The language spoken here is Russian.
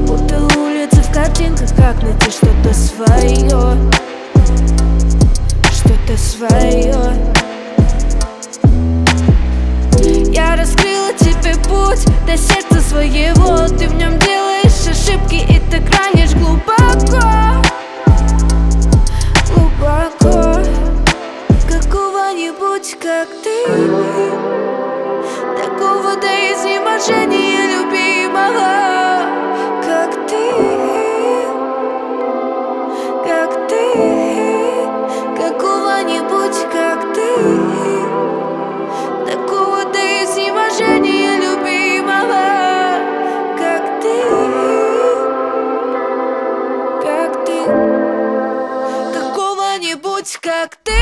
Будто улицы в картинках, как найти что-то свое, что-то свое. Я раскрыла тебе путь до сердца своего. Ты в нем делаешь ошибки, и ты ранишь глубоко, глубоко. Какого-нибудь, как ты, такого до изнеможения любимого, как ты, как ты. Какого-нибудь, как ты, такого до изнеможения любимого, как ты, как ты. Какого-нибудь, как ты.